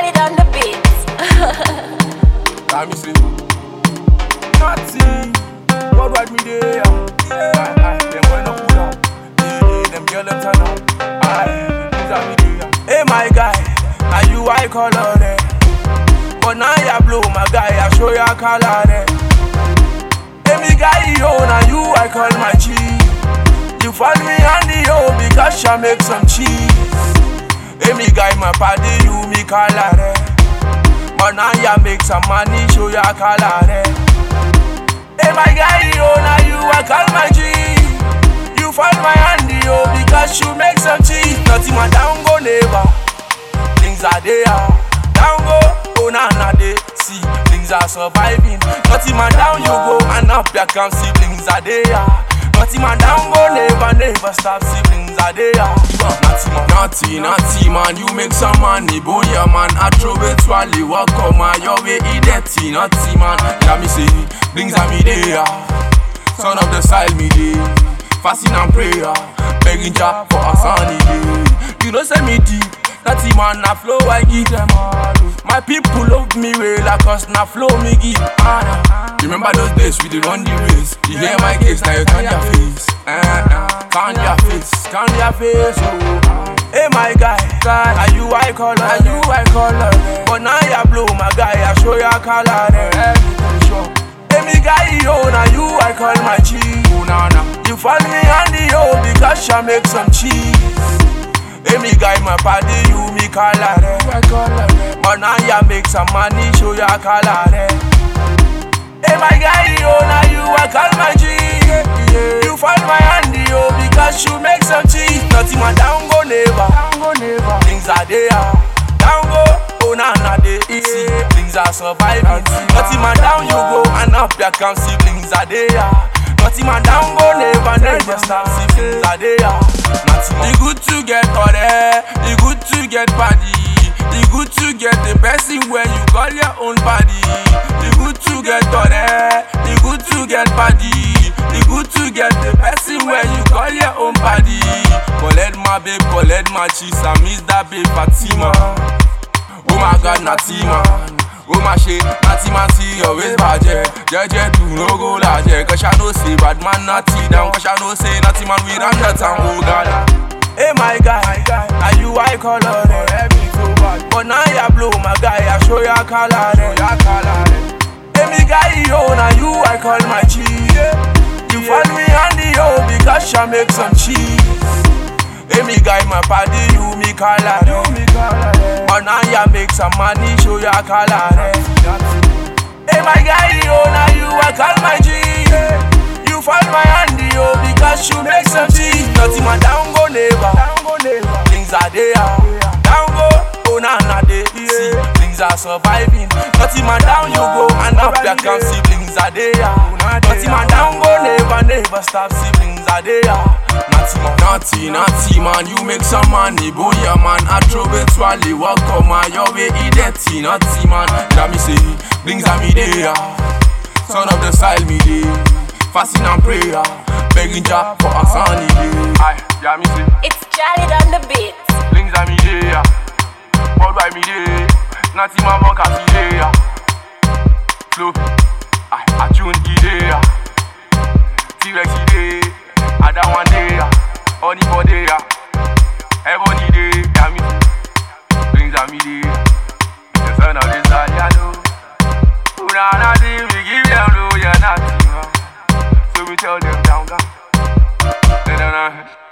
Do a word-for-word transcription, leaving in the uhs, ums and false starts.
Charlie on the beats. Let me see. Nothing. Worldwide media. Aye, aye. Them boy no cool out. Yeah, yeah. Them girl them turn up. Aye. These are media. Hey my guy, are you I color there? But now ya blow my guy, I show ya color there. Hey me guy, yo, now you I call my G. You fall me on the yo because I make some cheese. Hey me guy, my party, you me color there. But now ya make some money, show ya color there. Hey my guy, yo, now you I call my G. You fall my hand, yo, because you make some cheese. Nothing my down go neighbor. Things are there, down go, oh na na they see. Things are surviving. Nothing man down you go and up you can see. Things are there. Nothing man down go never never stop. See things are there. Nothing man, nothing, nothing man. You make some money, boy, yeah man. I throw it swally, walk on my your way, eat that tea, nothing man. Let me see, things are me there. Son of the style me there. Fasting and prayer, begging Jah for a sunny day. You know say me deep. Nothing man na flow, I give them all. My people love me well, cause na flow me give honor. Remember those days we did run the race. You hear my case, now you turn your face. Uh, uh, turn your face, turn your face. Oh. Hey my guy, guy, are you I color? Are you I color? But now you blow my guy, I show you color. Everything show. Hey me guy, yo, now you I call my G. Oh, nah, nah. You fall me on the yo because I make some cheese. Hey me guy, my party, you me color. But now ya make some money, show ya color. Hey my guy, yo, now you I call my G. You fall my hand, yo, because you make some cheese. Nothing man down go never. Things are there, down go, oh na na they see. Things are surviving. Nothing man down you go and up you can see. Things are there. Nothing man down go never never stop. See things are there. It good to get other, it good to get party. It good to get the best thing where you call your own party. It good to get other, it good to get party. It good to get the best thing where you call your own party. Collect my babe, collect my cheese, I miss that babe Fatima. Oh my God, Natima. Oh my shit, Natima see always bad. Jeje do no go large. Cause I know say bad man natty down. Cause I know say natty man we ram that and oh God. Hey my guy, are you I color? But now ya blow my guy, I show ya color. Hey me guy, yo, now you I call my G. You fall me on the yo because I make some cheese. Hey me guy, my party, you me color. But now ya make some money, show ya color. Hey my guy, yo, now you I call my G. You fall my hand, yo, because you make some cheese. Nothing man down go never. Things are there, down go, oh na na they see. Things are surviving. Nothing man down you go and up you can see. Things are there. Nothing man down go never never stop. See things are there. Nothing man, nothing, nothing man. You make some money, boy, yeah man. I throw it swally, walk on my your way, eat that tea, nothing man. Let me see, things are me there. Son of the style me there. Fasting and prayer, begging Jah for a sunny day. Aye, yeah me see. It's Charlie on the beats. Things are me there. Worldwide me there. Nothing man won't catch me there. Flow, aye, I tune it there. T-Rex there. I don't want there. Only for there. Everybody there, yeah me see. Things are me there. The son of the side, you know. Who na na see we give them low, you're nothing. So we tell them down, down.